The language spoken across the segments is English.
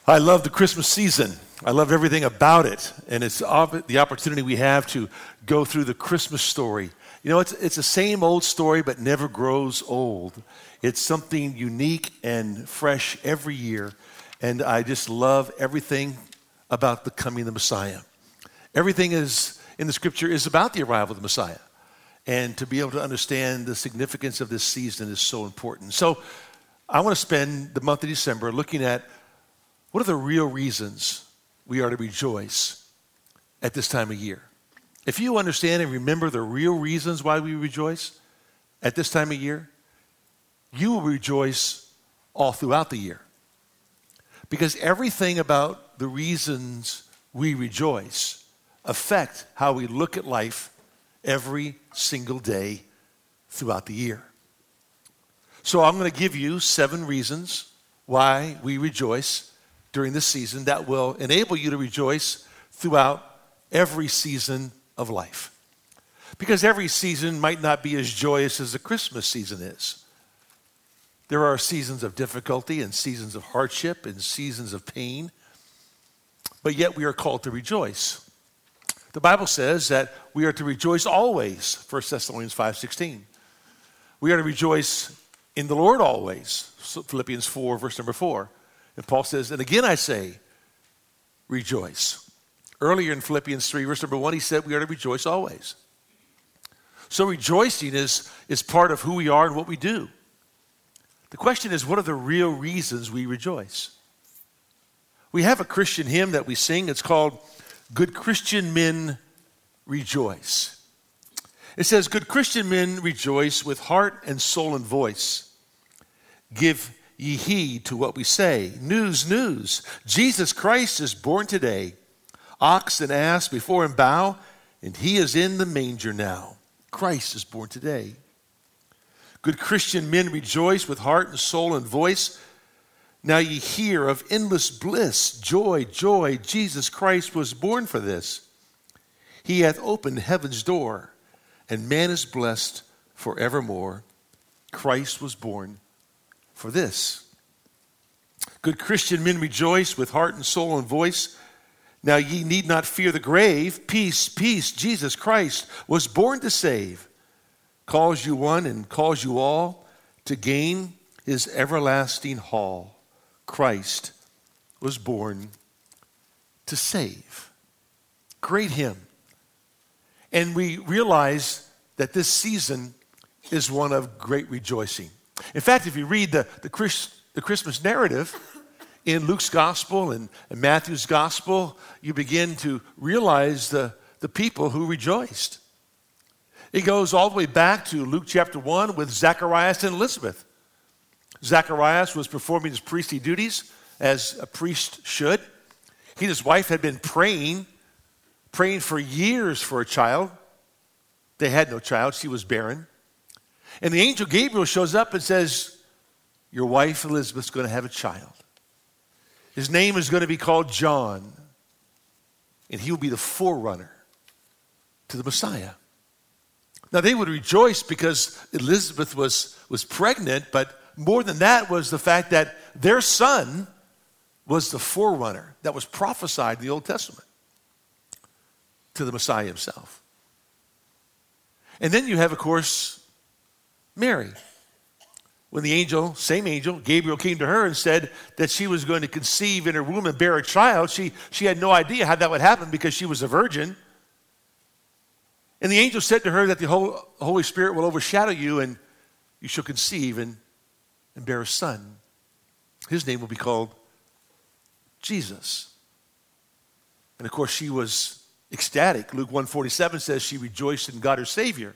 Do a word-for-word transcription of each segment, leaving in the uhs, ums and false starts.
I love the Christmas season. I love everything about it. And it's op- the opportunity we have to go through the Christmas story. You know, it's, it's the same old story, but never grows old. It's something unique and fresh every year. And I just love everything about the coming of the Messiah. Everything is in the scripture is about the arrival of the Messiah. And to be able to understand the significance of this season is so important. So I want to spend the month of December looking at what are the real reasons we are to rejoice at this time of year. If you understand and remember the real reasons why we rejoice at this time of year, you will rejoice all throughout the year. Because everything about the reasons we rejoice affect how we look at life every single day throughout the year. So I'm going to give you seven reasons why we rejoice during this season that will enable you to rejoice throughout every season of life. Because every season might not be as joyous as the Christmas season is. There are seasons of difficulty and seasons of hardship and seasons of pain, but yet we are called to rejoice. The Bible says that we are to rejoice always, First Thessalonians five sixteen. We are to rejoice in the Lord always, Philippians four, verse number four. And Paul says, and again I say, rejoice. Earlier in Philippians three, verse number one, he said we are to rejoice always. So rejoicing is, is part of who we are and what we do. The question is, what are the real reasons we rejoice? We have a Christian hymn that we sing. It's called Good Christian Men Rejoice. It says, good Christian men rejoice with heart and soul and voice. Give ye heed to what we say. News, news. Jesus Christ is born today. Ox and ass before him bow, and he is in the manger now. Christ is born today. Good Christian men rejoice with heart and soul and voice. Now ye hear of endless bliss, joy, joy. Jesus Christ was born for this. He hath opened heaven's door, and man is blessed forevermore. Christ was born for this. Good Christian men rejoice with heart and soul and voice. Now ye need not fear the grave. Peace, peace, Jesus Christ was born to save. Calls you one and calls you all to gain his everlasting hall. Christ was born to save. Great hymn. And we realize that this season is one of great rejoicing. In fact, if you read the, the, Chris, the Christmas narrative in Luke's gospel and, and Matthew's gospel, you begin to realize the, the people who rejoiced. It goes all the way back to Luke chapter one with Zacharias and Elizabeth. Zacharias was performing his priestly duties as a priest should. He and his wife had been praying, praying for years for a child. They had no child. She was barren. And the angel Gabriel shows up and says, your wife Elizabeth's going to have a child. His name is going to be called John, and he will be the forerunner to the Messiah. Now, they would rejoice because Elizabeth was, was pregnant, but more than that was the fact that their son was the forerunner that was prophesied in the Old Testament to the Messiah himself. And then you have, of course, Mary. When the angel, same angel, Gabriel came to her and said that she was going to conceive in her womb and bear a child, she, she had no idea how that would happen because she was a virgin. And the angel said to her that the Holy Spirit will overshadow you and you shall conceive and, and bear a son. His name will be called Jesus. And of course, she was ecstatic. Luke one forty-seven says she rejoiced in God her Savior.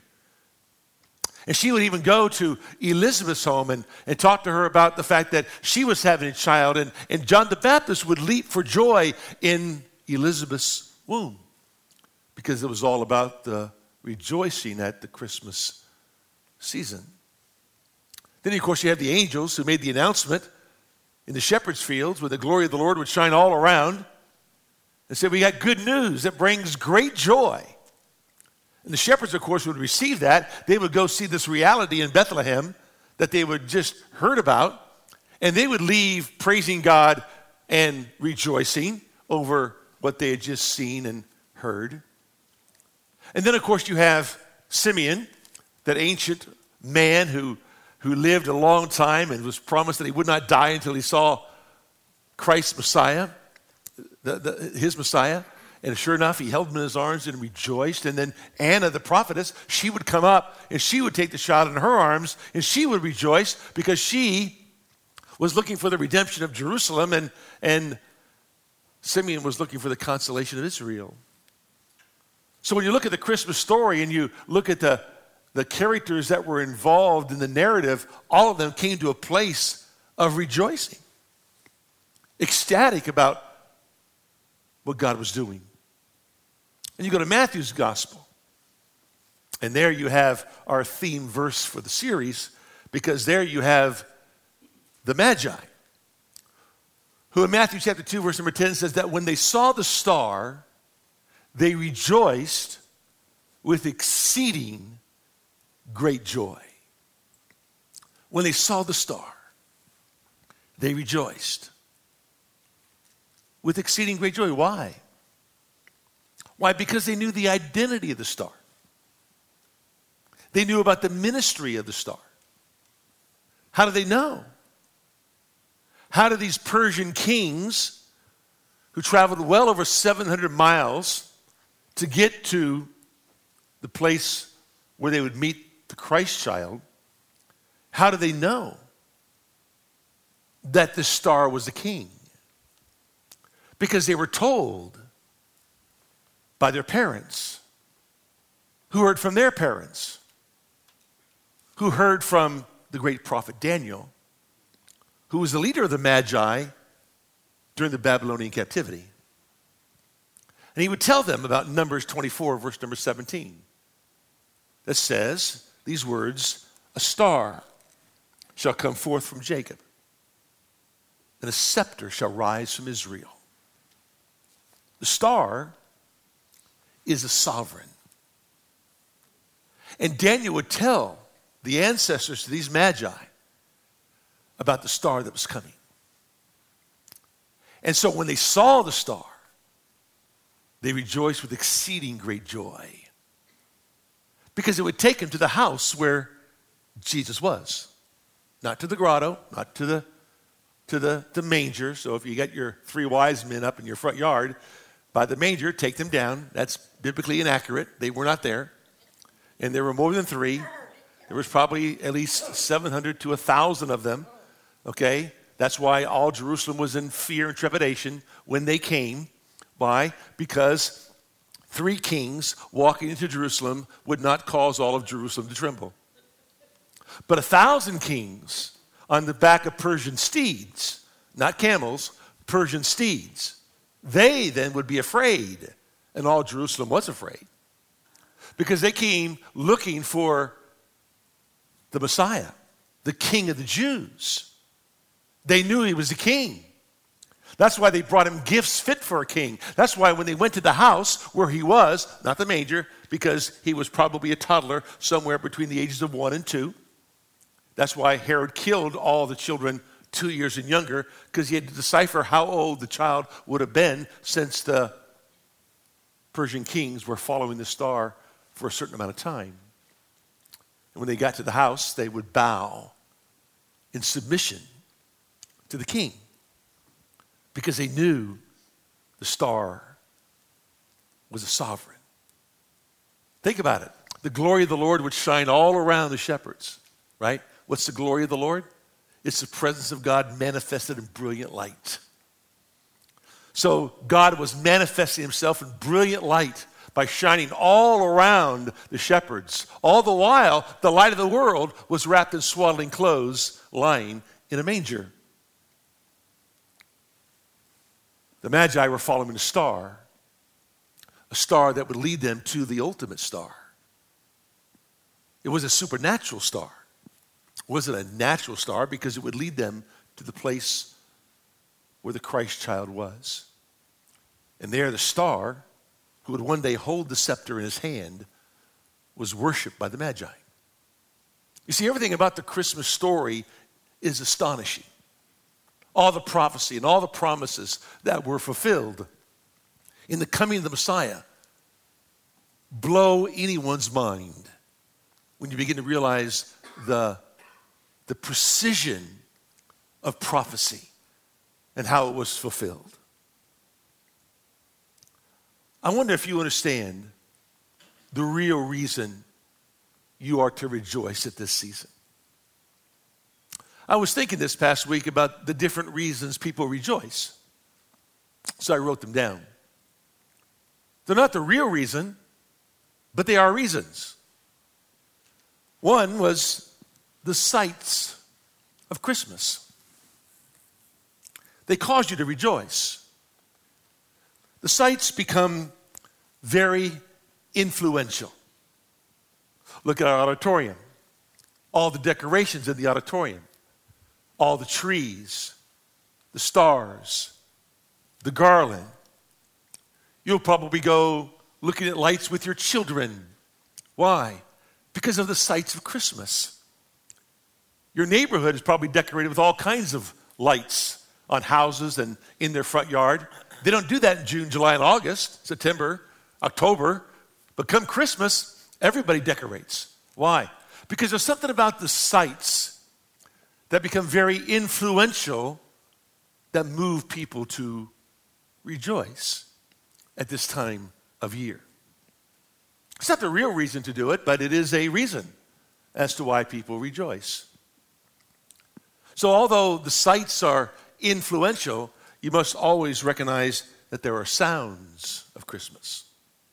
And she would even go to Elizabeth's home and, and talk to her about the fact that she was having a child. And, and John the Baptist would leap for joy in Elizabeth's womb because it was all about the rejoicing at the Christmas season. Then, of course, you have the angels who made the announcement in the shepherd's fields where the glory of the Lord would shine all around and said, we got good news that brings great joy. And the shepherds, of course, would receive that. They would go see this reality in Bethlehem that they would just heard about, and they would leave praising God and rejoicing over what they had just seen and heard. And then, of course, you have Simeon, that ancient man who, who lived a long time and was promised that he would not die until he saw Christ's Messiah, the, the, his Messiah. And sure enough, he held him in his arms and rejoiced. And then Anna, the prophetess, she would come up and she would take the child in her arms and she would rejoice because she was looking for the redemption of Jerusalem, and, and Simeon was looking for the consolation of Israel. So when you look at the Christmas story and you look at the, the characters that were involved in the narrative, all of them came to a place of rejoicing, ecstatic about what God was doing. And you go to Matthew's gospel, and there you have our theme verse for the series, because there you have the Magi, who in Matthew chapter two, verse number ten says that when they saw the star, they rejoiced with exceeding great joy. When they saw the star, they rejoiced with exceeding great joy. Why? Why? Because they knew the identity of the star. They knew about the ministry of the star. How do they know? How do these Persian kings, who traveled well over seven hundred miles to get to the place where they would meet the Christ child, how do they know that the star was the king? Because they were told by their parents, who heard from their parents, who heard from the great prophet Daniel, who was the leader of the Magi during the Babylonian captivity. And he would tell them about Numbers twenty-four, verse number seventeen, that says these words, "A star shall come forth from Jacob, and a scepter shall rise from Israel." The star is a sovereign. And Daniel would tell the ancestors to these Magi about the star that was coming. And so when they saw the star, they rejoiced with exceeding great joy, because it would take them to the house where Jesus was. Not to the grotto, not to the, to the, the manger. So if you got your three wise men up in your front yard by the manger, take them down. That's biblically inaccurate. They were not there. And there were more than three. There was probably at least seven hundred to one thousand of them. Okay? That's why all Jerusalem was in fear and trepidation when they came. Why? Because three kings walking into Jerusalem would not cause all of Jerusalem to tremble. But a thousand kings on the back of Persian steeds, not camels, Persian steeds, they then would be afraid. And all Jerusalem was afraid, because they came looking for the Messiah, the King of the Jews. They knew he was the king. That's why they brought him gifts fit for a king. That's why when they went to the house where he was, not the manger, because he was probably a toddler somewhere between the ages of one and two. That's why Herod killed all the children two years and younger, because he had to decipher how old the child would have been, since the Persian kings were following the star for a certain amount of time. And when they got to the house, they would bow in submission to the king, because they knew the star was a sovereign. Think about it. The glory of the Lord would shine all around the shepherds, right? What's the glory of the Lord? It's the presence of God manifested in brilliant light. So God was manifesting himself in brilliant light by shining all around the shepherds. All the while, the light of the world was wrapped in swaddling clothes, lying in a manger. The Magi were following a star, a star that would lead them to the ultimate star. It was a supernatural star. It wasn't a natural star, because it would lead them to the place where the Christ child was. And there the star, who would one day hold the scepter in his hand, was worshiped by the Magi. You see, everything about the Christmas story is astonishing. all the prophecy and all the promises that were fulfilled in the coming of the Messiah blow anyone's mind when you begin to realize the, the precision of prophecy and how it was fulfilled. I wonder if you understand the real reason you are to rejoice at this season. I was thinking this past week about the different reasons people rejoice. So I wrote them down. They're not the real reason, but they are reasons. One was the sights of Christmas. They cause you to rejoice. The sights become very influential. Look at our auditorium. All the decorations in the auditorium. All the trees, the stars, the garland. You'll probably go looking at lights with your children. Why? Because of the sights of Christmas. Your neighborhood is probably decorated with all kinds of lights on houses and in their front yard. They don't do that in June, July, and August, September, October. But come Christmas, everybody decorates. Why? Because there's something about the sights that become very influential that move people to rejoice at this time of year. It's not the real reason to do it, but it is a reason as to why people rejoice. So although the sights are influential, you must always recognize that there are sounds of Christmas.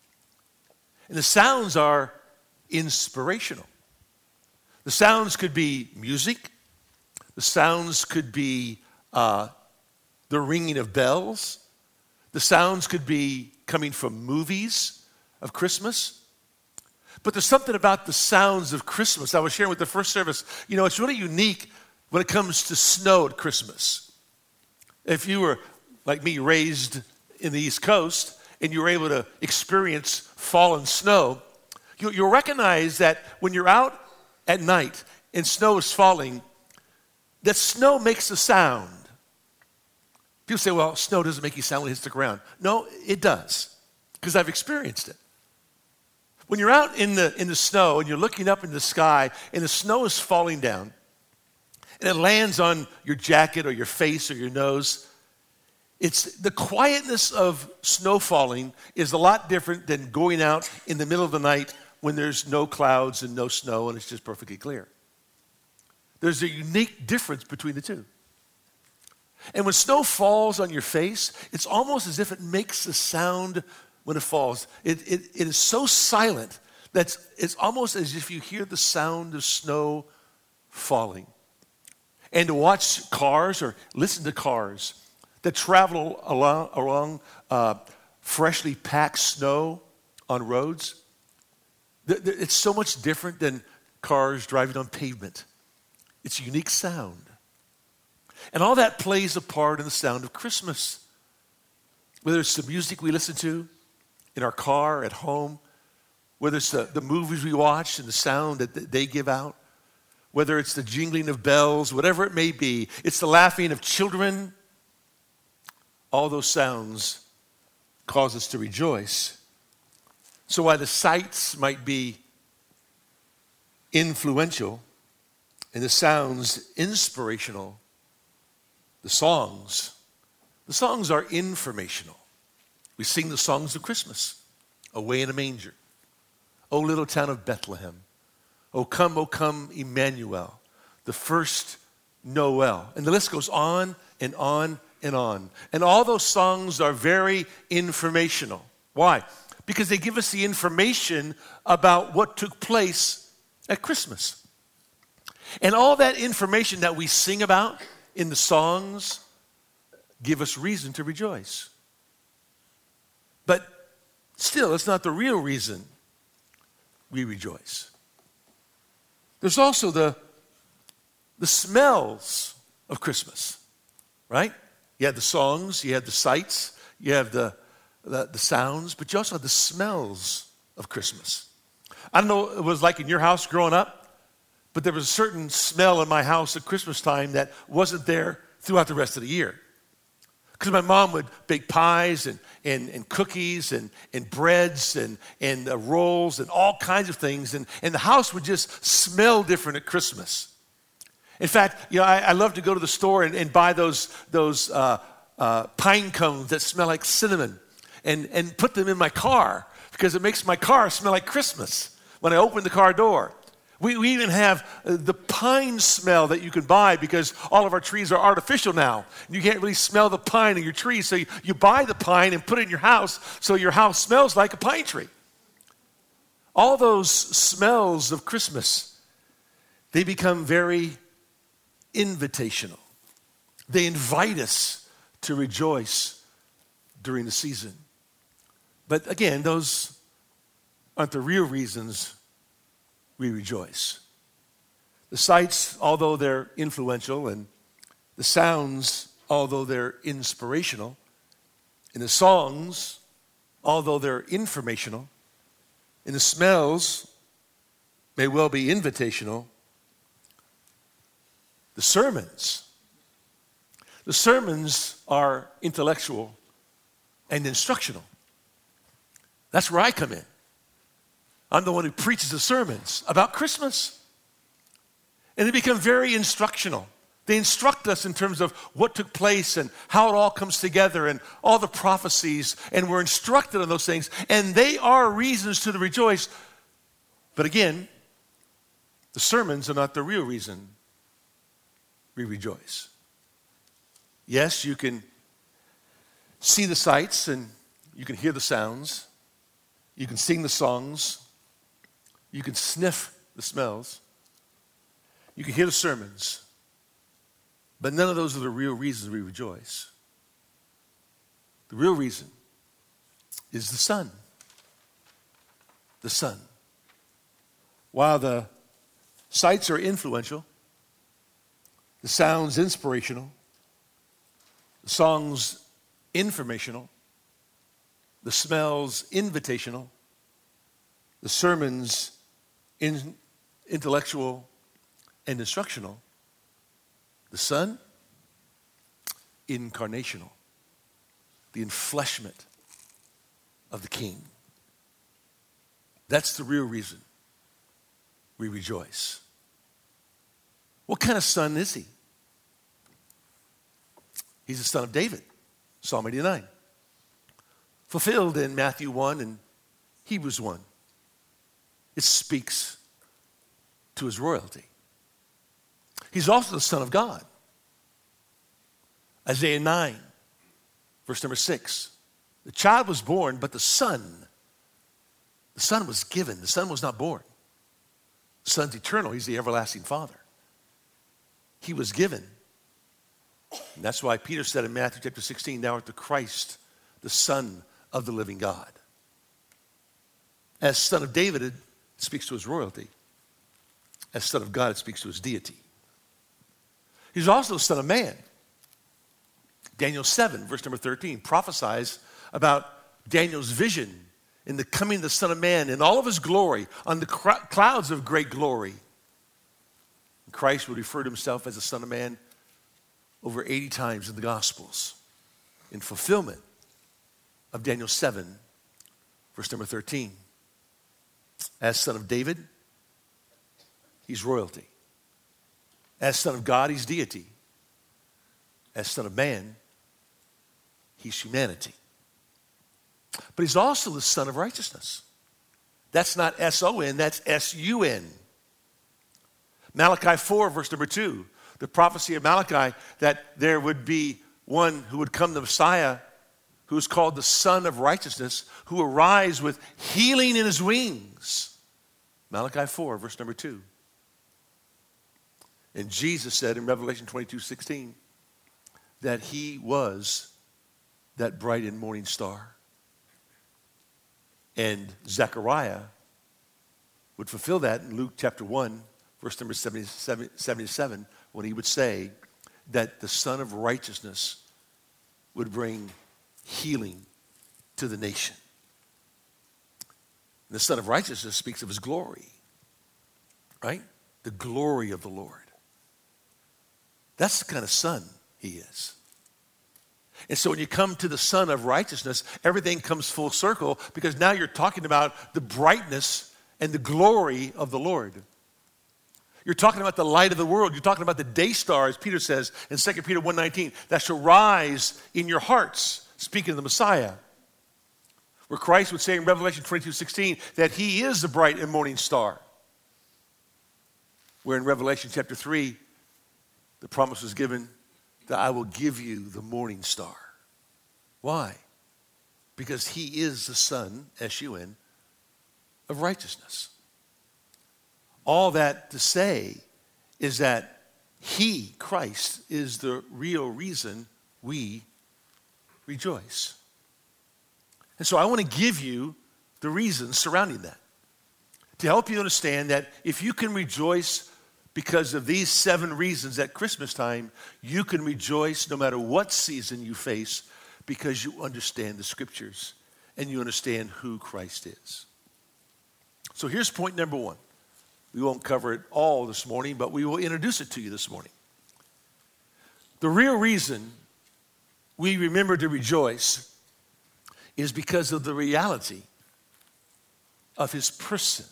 And the sounds are inspirational. The sounds could be music. The sounds could be uh, the ringing of bells. The sounds could be coming from movies of Christmas. But there's something about the sounds of Christmas. I was sharing with the first service, you know, it's really unique when it comes to snow at Christmas. If you were, like me, raised in the East Coast and you were able to experience fallen snow, you, you'll recognize that when you're out at night and snow is falling, that snow makes a sound. People say, well, snow doesn't make you sound when it hits the ground. No, it does, because I've experienced it. When you're out in the, in the snow and you're looking up in the sky and the snow is falling down and it lands on your jacket or your face or your nose, it's the quietness of snow falling is a lot different than going out in the middle of the night when there's no clouds and no snow and it's just perfectly clear. There's a unique difference between the two. And when snow falls on your face, it's almost as if it makes a sound when it falls. It, it, it is so silent that it's almost as if you hear the sound of snow falling. And to watch cars or listen to cars that travel along, along uh, freshly packed snow on roads, th- th- it's so much different than cars driving on pavement. It's a unique sound. And all that plays a part in the sound of Christmas. Whether it's the music we listen to in our car, at home, whether it's the, the movies we watch and the sound that they give out, whether it's the jingling of bells, whatever it may be, it's the laughing of children, all those sounds cause us to rejoice. So while the sights might be influential, and the sounds inspirational, the songs, the songs are informational. We sing the songs of Christmas. Away in a manger. O little town of Bethlehem. O come, O come, Emmanuel. The first Noel. And the list goes on and on and on. And all those songs are very informational. Why? Because they give us the information about what took place at Christmas. And all that information that we sing about in the songs give us reason to rejoice. But still, it's not the real reason we rejoice. There's also the, the smells of Christmas, right? You have the songs, you have the sights, you have the, the, the sounds, but you also have the smells of Christmas. I don't know what it was like in your house growing up, but there was a certain smell in my house at Christmas time that wasn't there throughout the rest of the year. Because my mom would bake pies and, and, and cookies and, and breads and, and uh, rolls and all kinds of things. And, and the house would just smell different at Christmas. In fact, you know, I, I love to go to the store and, and buy those, those uh, uh, pine cones that smell like cinnamon and, and put them in my car because it makes my car smell like Christmas when I open the car door. We, we even have the pine smell that you can buy because all of our trees are artificial now. You can't really smell the pine in your tree, so you, you buy the pine and put it in your house so your house smells like a pine tree. All those smells of Christmas, they become very invitational. They invite us to rejoice during the season. But again, those aren't the real reasons we rejoice. The sights, although they're influential, and the sounds, although they're inspirational, and the songs, although they're informational, and the smells may well be invitational, the sermons, the sermons are intellectual and instructional. That's where I come in. I'm the one who preaches the sermons about Christmas. And they become very instructional. They instruct us in terms of what took place and how it all comes together and all the prophecies, and we're instructed on those things, and they are reasons to rejoice. But again, the sermons are not the real reason we rejoice. Yes, you can see the sights and you can hear the sounds. You can sing the songs. You can sniff the smells. You can hear the sermons. But none of those are the real reasons we rejoice. The real reason is the Son. The Son. While the sights are influential, the sounds inspirational, the songs informational, the smells invitational, the sermons in, intellectual and instructional, the Son incarnational, the enfleshment of the King. That's the real reason we rejoice. What kind of son is he? He's the son of David, Psalm eighty-nine. Fulfilled in Matthew one and Hebrews one. It speaks to his royalty. He's also the Son of God. Isaiah nine, verse number six. The child was born, but the Son, the Son was given. The Son was not born. The Son's eternal. He's the everlasting Father. He was given. And that's why Peter said in Matthew chapter sixteen, "Thou art the Christ, the Son of the living God." As Son of David, it speaks to his royalty. As Son of God, it speaks to his deity. He's also the Son of Man. Daniel seven, verse number thirteen, prophesies about Daniel's vision in the coming of the Son of Man in all of his glory on the cr- clouds of great glory. Christ would refer to himself as the Son of Man over eighty times in the Gospels in fulfillment of Daniel seven, verse number thirteen. As Son of David, he's royalty. As Son of God, he's deity. As Son of Man, he's humanity. But he's also the Son of righteousness. That's not S O N, that's S U N. Malachi four, verse number two, the prophecy of Malachi that there would be one who would come, the Messiah, who is called the Son of Righteousness, who arise with healing in his wings. Malachi four, verse number two. And Jesus said in Revelation twenty-two, sixteen, that he was that bright and morning star. And Zechariah would fulfill that in Luke chapter one, verse number seventy-seven, when he would say that the Son of Righteousness would bring healing to the nation. And the Son of Righteousness speaks of his glory, right? The glory of the Lord. That's the kind of son he is. And so when you come to the Son of Righteousness, everything comes full circle because now you're talking about the brightness and the glory of the Lord. You're talking about the light of the world. You're talking about the day star, as Peter says in Second Peter one nineteen, that shall rise in your hearts, speaking of the Messiah. Where Christ would say in Revelation twenty-two sixteen that he is the bright and morning star. Where in Revelation chapter three, the promise was given that I will give you the morning star. Why? Because he is the Son, S U N, of righteousness. All that to say is that he, Christ, is the real reason we rejoice. And so I want to give you the reasons surrounding that to help you understand that if you can rejoice because of these seven reasons at Christmas time, you can rejoice no matter what season you face because you understand the scriptures and you understand who Christ is. So here's point number one. We won't cover it all this morning, but we will introduce it to you this morning. The real reason we remember to rejoice is because of the reality of his person.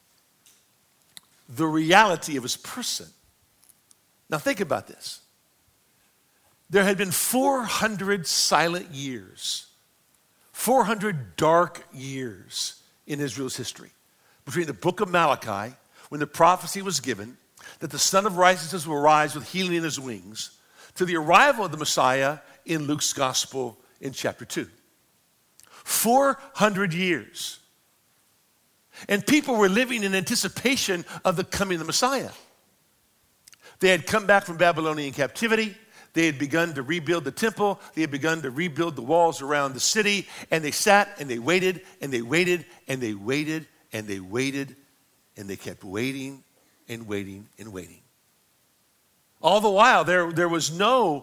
The reality of his person. Now think about this. There had been four hundred silent years, four hundred dark years in Israel's history between the book of Malachi, when the prophecy was given that the Son of Righteousness will rise with healing in his wings, to the arrival of the Messiah in Luke's gospel in chapter two. four hundred years. And people were living in anticipation of the coming of the Messiah. They had come back from Babylonian captivity. They had begun to rebuild the temple. They had begun to rebuild the walls around the city. And they sat and they waited and they waited and they waited and they waited and they kept waiting and waiting and waiting. All the while, there, there was no,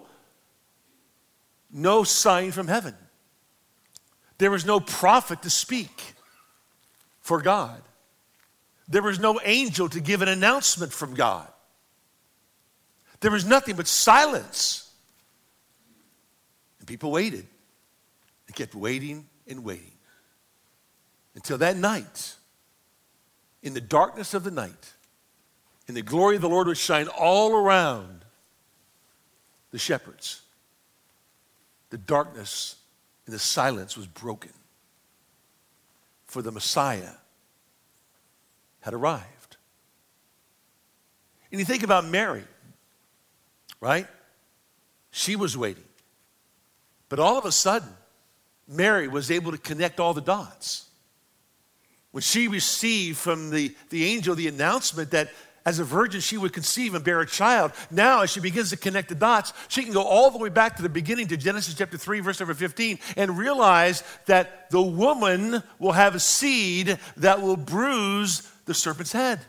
no sign from heaven. There was no prophet to speak for God. There was no angel to give an announcement from God. There was nothing but silence. And people waited. They kept waiting and waiting. Until that night, in the darkness of the night, and the glory of the Lord would shine all around the shepherds. The darkness and the silence was broken. For the Messiah had arrived. And you think about Mary, right? She was waiting. But all of a sudden, Mary was able to connect all the dots. When she received from the, the angel the announcement that as a virgin she would conceive and bear a child, now as she begins to connect the dots, she can go all the way back to the beginning to Genesis chapter three, verse number fifteen, and realize that the woman will have a seed that will bruise the serpent's head.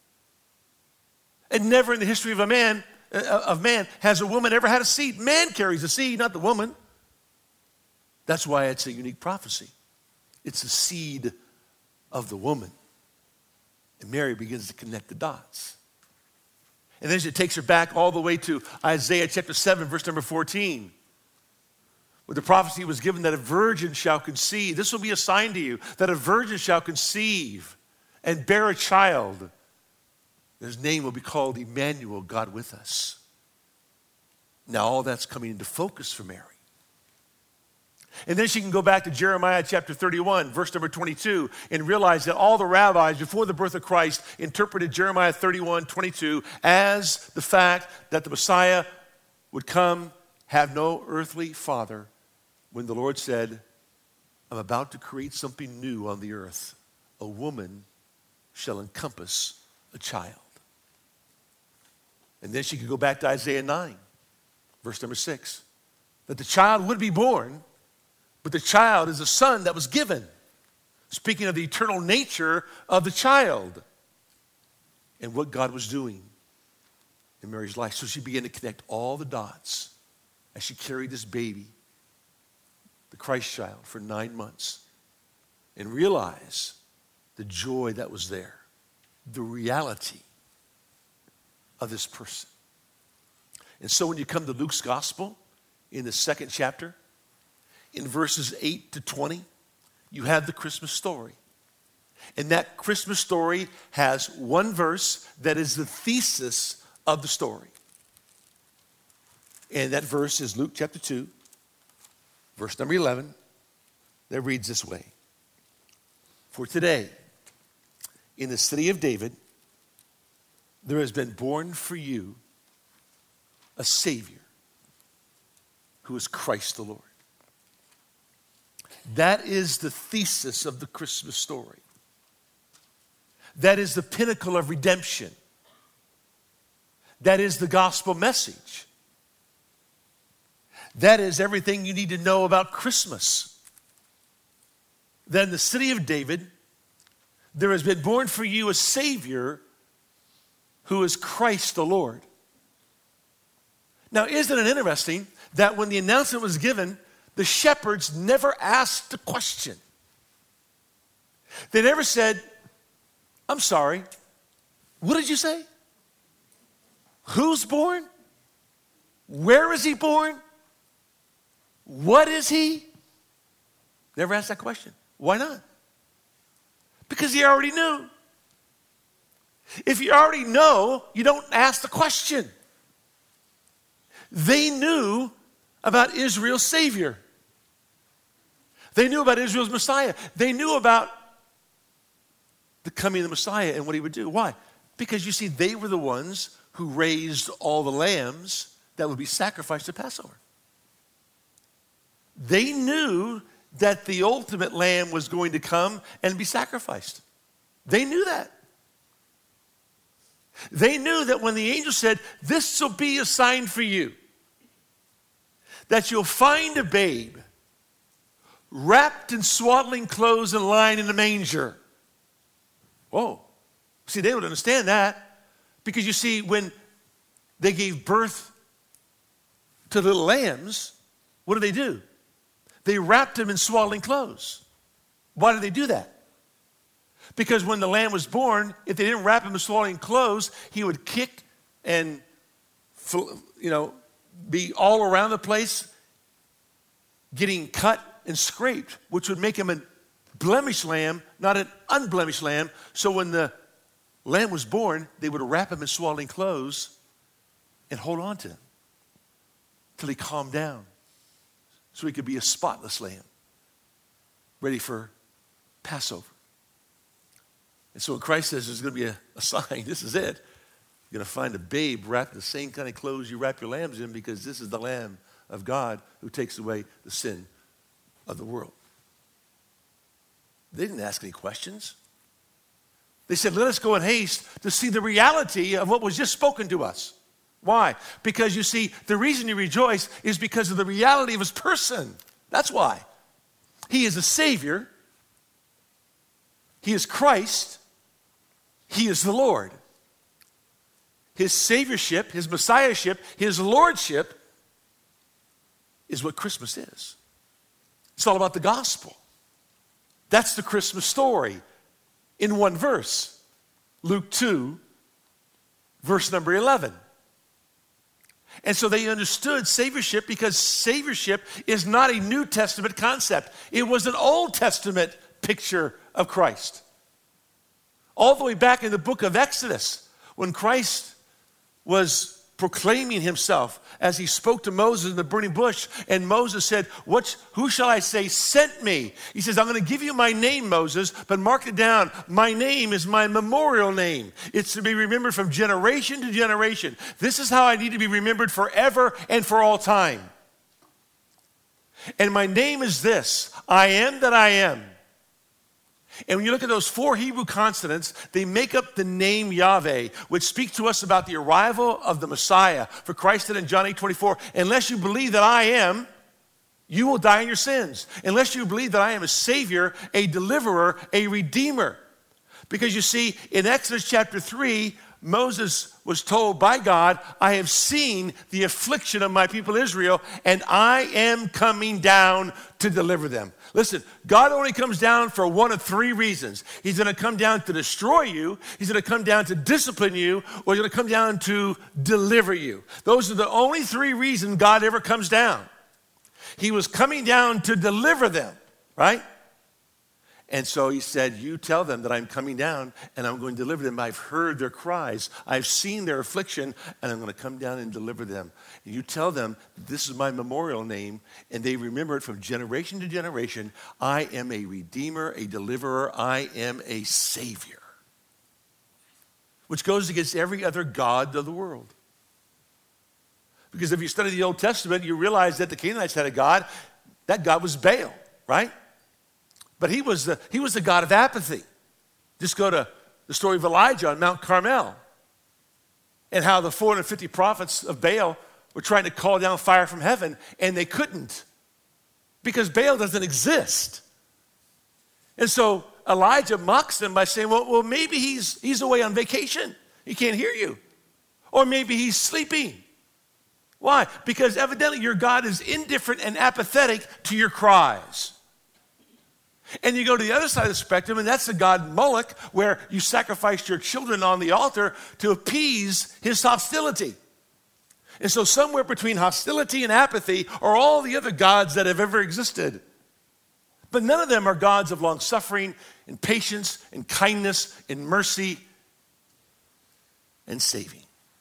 And never in the history of a man, uh, of man has a woman ever had a seed. Man carries a seed, not the woman. That's why it's a unique prophecy. It's the seed of the woman. And Mary begins to connect the dots. And then she takes her back all the way to Isaiah chapter seven, verse number fourteen, where the prophecy was given that a virgin shall conceive. This will be a sign to you, that a virgin shall conceive and bear a child. His name will be called Emmanuel, God with us. Now all that's coming into focus for Mary. And then she can go back to Jeremiah chapter thirty-one, verse number twenty-two, and realize that all the rabbis before the birth of Christ interpreted Jeremiah thirty-one, twenty-two as the fact that the Messiah would come, have no earthly father, when the Lord said, I'm about to create something new on the earth. A woman shall encompass a child. And then she could go back to Isaiah nine, verse number six, that the child would be born, but the child is a son that was given. Speaking of the eternal nature of the child and what God was doing in Mary's life. So she began to connect all the dots as she carried this baby, the Christ child, for nine months and realize the joy that was there, the reality of this person. And so when you come to Luke's gospel in the second chapter, in verses eight to twenty, you have the Christmas story. And that Christmas story has one verse that is the thesis of the story. And that verse is Luke chapter two, verse number eleven, that reads this way. For today, in the city of David, there has been born for you a Savior who is Christ the Lord. That is the thesis of the Christmas story. That is the pinnacle of redemption. That is the gospel message. That is everything you need to know about Christmas. That in the city of David, there has been born for you a Savior who is Christ the Lord. Now, isn't it interesting that when the announcement was given, the shepherds never asked a question? They never said, I'm sorry, what did you say? Who's born? Where is he born? What is he? Never asked that question. Why not? Because he already knew. If you already know, you don't ask the question. They knew about Israel's Savior. They knew about Israel's Messiah. They knew about the coming of the Messiah and what he would do. Why? Because you see, they were the ones who raised all the lambs that would be sacrificed at Passover. They knew that the ultimate lamb was going to come and be sacrificed. They knew that. They knew that when the angel said, this will be a sign for you, that you'll find a babe wrapped in swaddling clothes and lying in a manger. Whoa. See, they would understand that because you see, when they gave birth to little lambs, what did they do? They wrapped them in swaddling clothes. Why did they do that? Because when the lamb was born, if they didn't wrap him in swaddling clothes, he would kick and, you know, be all around the place, getting cut and scraped, which would make him a blemished lamb, not an unblemished lamb. So when the lamb was born, they would wrap him in swaddling clothes and hold on to him till he calmed down, so he could be a spotless lamb, ready for Passover. And so when Christ says there's going to be a, a sign, this is it. You're going to find a babe wrapped in the same kind of clothes you wrap your lambs in, because this is the Lamb of God who takes away the sin of the world. They didn't ask any questions. They said, let us go in haste to see the reality of what was just spoken to us. Why? Because you see, the reason you rejoice is because of the reality of his person. That's why. He is a Savior. He is Christ. He is the Lord. His Saviorship, his Messiahship, his Lordship is what Christmas is. It's all about the gospel. That's the Christmas story in one verse. Luke two, verse number eleven. And so they understood Saviorship because Saviorship is not a New Testament concept. It was an Old Testament picture of Christ. All the way back in the book of Exodus, when Christ was proclaiming himself as he spoke to Moses in the burning bush, and Moses said, what, who shall I say sent me? He says, I'm going to give you my name, Moses, but mark it down. My name is my memorial name. It's to be remembered from generation to generation. This is how I need to be remembered forever and for all time. And my name is this: I am that I am. And when you look at those four Hebrew consonants, they make up the name Yahweh, which speaks to us about the arrival of the Messiah. For Christ said in John eight twenty-four, unless you believe that I am, you will die in your sins. Unless you believe that I am a Savior, a deliverer, a redeemer. Because you see, in Exodus chapter three, Moses was told by God, I have seen the affliction of my people Israel, and I am coming down to deliver them. Listen, God only comes down for one of three reasons. He's going to come down to destroy you, he's going to come down to discipline you, or he's going to come down to deliver you. Those are the only three reasons God ever comes down. He was coming down to deliver them, right? And so he said, you tell them that I'm coming down and I'm going to deliver them. I've heard their cries. I've seen their affliction and I'm going to come down and deliver them. And you tell them, this is my memorial name, and they remember it from generation to generation. I am a redeemer, a deliverer. I am a savior. Which goes against every other god of the world. Because if you study the Old Testament, you realize that the Canaanites had a god. That god was Baal, right? But he was the, he was the God of apathy. Just go to the story of Elijah on Mount Carmel and how the four hundred fifty prophets of Baal were trying to call down fire from heaven, and they couldn't because Baal doesn't exist. And so Elijah mocks them by saying, well, well maybe he's, he's away on vacation. He can't hear you. Or maybe he's sleeping. Why? Because evidently your God is indifferent and apathetic to your cries. And you go to the other side of the spectrum, and that's the god Moloch, where you sacrificed your children on the altar to appease his hostility. And so somewhere between hostility and apathy are all the other gods that have ever existed. But none of them are gods of long-suffering and patience and kindness and mercy and saving.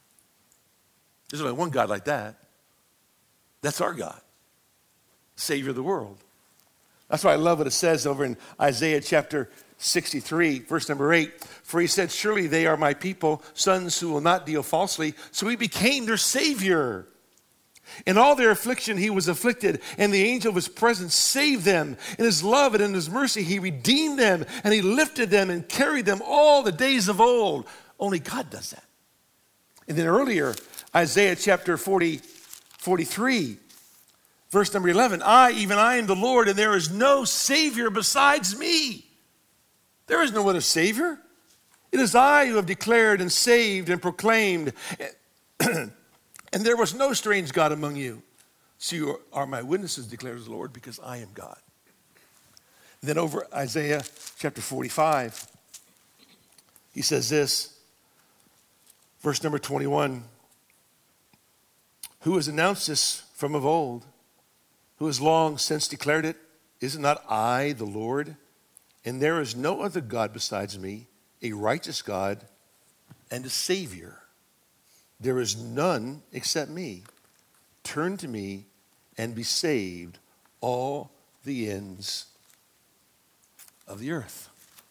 There's only one God like that. That's our God, Savior of the world. That's why I love what it says over in Isaiah chapter sixty-three, verse number eight. For he said, surely they are my people, sons who will not deal falsely. So he became their Savior. In all their affliction he was afflicted, and the angel of his presence saved them. In his love and in his mercy he redeemed them, and he lifted them and carried them all the days of old. Only God does that. And then earlier, Isaiah chapter forty, forty-three, verse number eleven, I, even I am the Lord, and there is no Savior besides me. There is no other Savior. It is I who have declared and saved and proclaimed, and there was no strange God among you. So you are my witnesses, declares the Lord, because I am God. And then over Isaiah chapter forty-five, he says this, verse number twenty-one, who has announced this from of old, who has long since declared it? Is it not I, the Lord? And there is no other God besides me, a righteous God and a Savior. There is none except me. Turn to me and be saved, all the ends of the earth.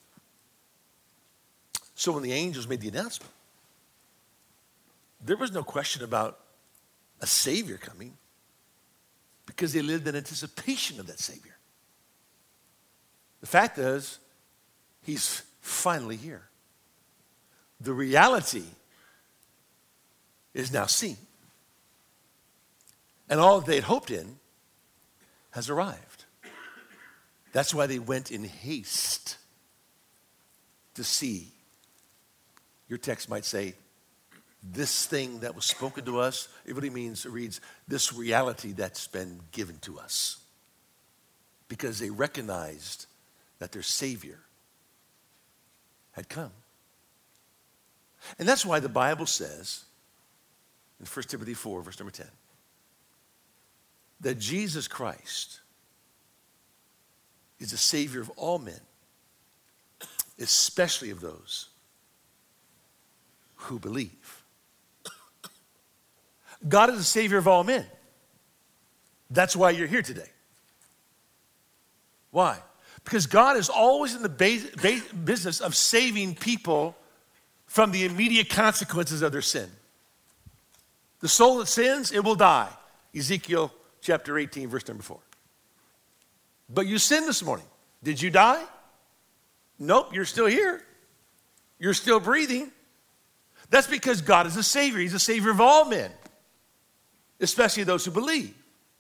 So when the angels made the announcement, there was no question about a Savior coming, because they lived in anticipation of that Savior. The fact is, he's finally here. The reality is now seen. And all that they'd hoped in has arrived. That's why they went in haste to see. Your text might say, this thing that was spoken to us. It really means, it reads, this reality that's been given to us. Because they recognized that their Savior had come. And that's why the Bible says, in First Timothy four, verse number ten, that Jesus Christ is the Savior of all men, especially of those who believe. God is the Savior of all men. That's why you're here today. Why? Because God is always in the base, base, business of saving people from the immediate consequences of their sin. The soul that sins, it will die. Ezekiel chapter eighteen, verse number four. But you sinned this morning. Did you die? Nope, you're still here. You're still breathing. That's because God is a Savior. He's a Savior of all men, especially those who believe.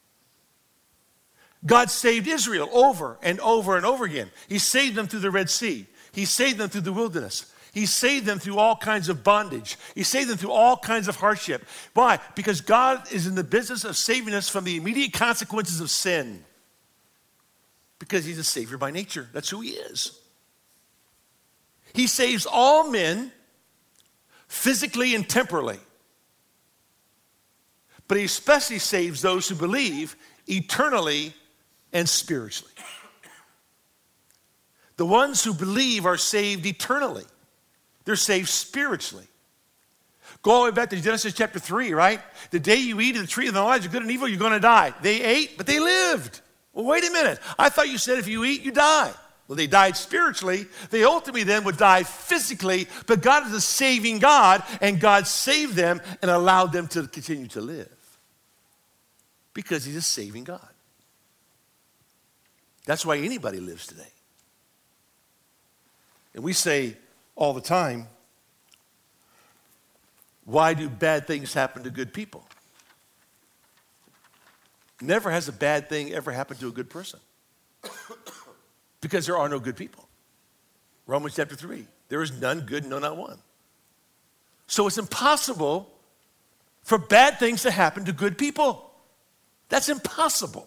God saved Israel over and over and over again. He saved them through the Red Sea. He saved them through the wilderness. He saved them through all kinds of bondage. He saved them through all kinds of hardship. Why? Because God is in the business of saving us from the immediate consequences of sin. Because he's a savior by nature. That's who he is. He saves all men physically and temporally. But he especially saves those who believe eternally and spiritually. The ones who believe are saved eternally. They're saved spiritually. Go all the way back to Genesis chapter three, right? The day you eat of the tree of the knowledge of good and evil, you're going to die. They ate, but they lived. Well, wait a minute. I thought you said if you eat, you die. Well, they died spiritually. They ultimately then would die physically, but God is a saving God, and God saved them and allowed them to continue to live because he's a saving God. That's why anybody lives today. And we say all the time, why do bad things happen to good people? Never has a bad thing ever happened to a good person. Because there are no good people. Romans chapter three, there is none good, no, not one. So it's impossible for bad things to happen to good people. That's impossible.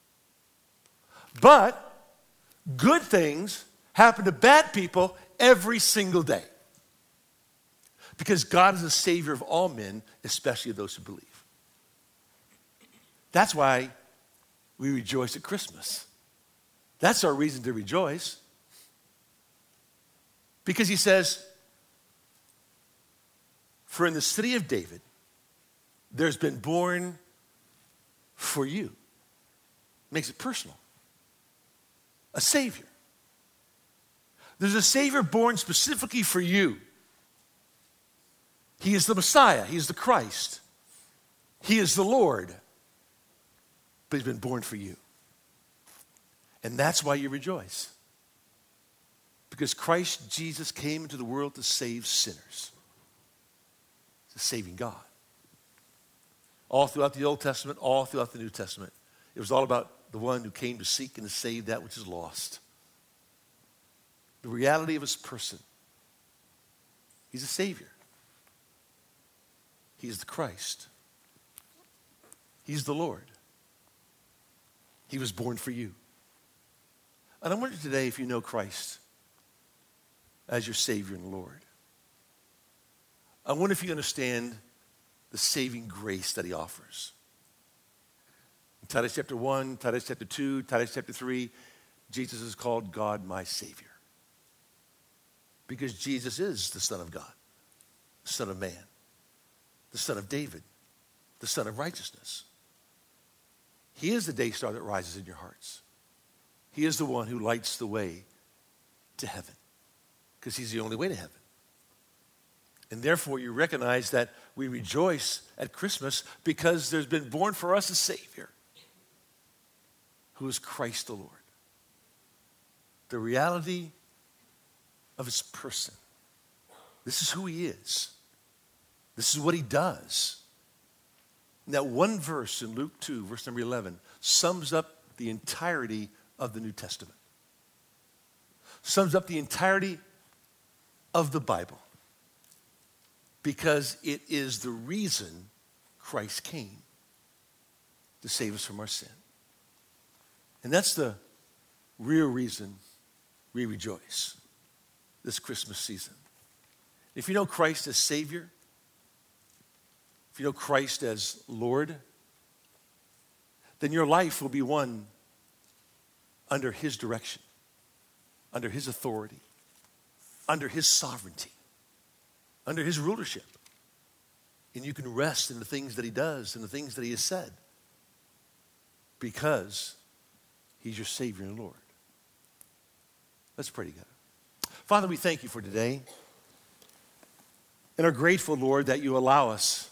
But good things happen to bad people every single day. Because God is the Savior of all men, especially of those who believe. That's why we rejoice at Christmas. That's our reason to rejoice. Because he says, for in the city of David, there's been born for you. Makes it personal. A Savior. There's a Savior born specifically for you. He is the Messiah. He is the Christ. He is the Lord. But he's been born for you. And that's why you rejoice. Because Christ Jesus came into the world to save sinners. He's a saving God. All throughout the Old Testament, all throughout the New Testament, it was all about the one who came to seek and to save that which is lost. The reality of his person. He's a Savior. He is the Christ. He's the Lord. He was born for you. And I wonder today if you know Christ as your Savior and Lord. I wonder if you understand the saving grace that he offers. In Titus chapter one, Titus chapter two, Titus chapter three, Jesus is called God my Savior. Because Jesus is the Son of God, the Son of Man, the Son of David, the Son of righteousness. He is the day star that rises in your hearts. He is the one who lights the way to heaven because he's the only way to heaven. And therefore you recognize that we rejoice at Christmas because there's been born for us a Savior who is Christ the Lord. The reality of his person. This is who he is. This is what he does. And that one verse in Luke two, verse number eleven, sums up the entirety of the New Testament. Sums up the entirety of the Bible. Because it is the reason Christ came to save us from our sin. And that's the real reason we rejoice this Christmas season. If you know Christ as Savior, if you know Christ as Lord, then your life will be one under his direction, under his authority, under his sovereignty, under his rulership. And you can rest in the things that he does and the things that he has said because he's your Savior and Lord. Let's pray together. Father, we thank you for today and are grateful, Lord, that you allow us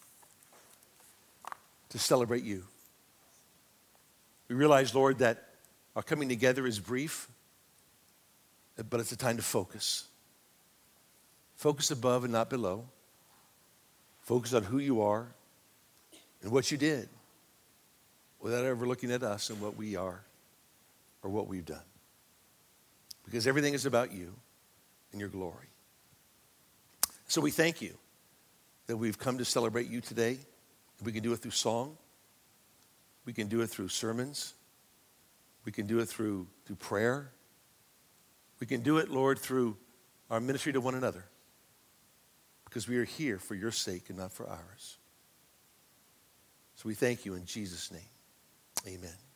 to celebrate you. We realize, Lord, that our coming together is brief, but it's a time to focus. Focus above and not below. Focus on who you are and what you did without ever looking at us and what we are or what we've done. Because everything is about you and your glory. So we thank you that we've come to celebrate you today. We can do it through song. We can do it through sermons. We can do it through, through prayer. We can do it, Lord, through our ministry to one another, because we are here for your sake and not for ours. So we thank you in Jesus' name. Amen.